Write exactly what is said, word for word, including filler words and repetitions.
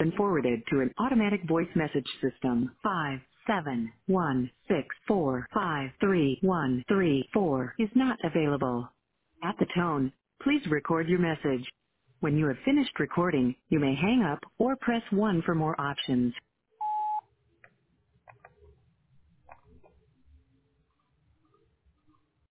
been forwarded to an automatic voice message system. Five seven one six four five three one three four is not available. At the tone, please record your message. When you have finished recording, you may hang up or press one for more options.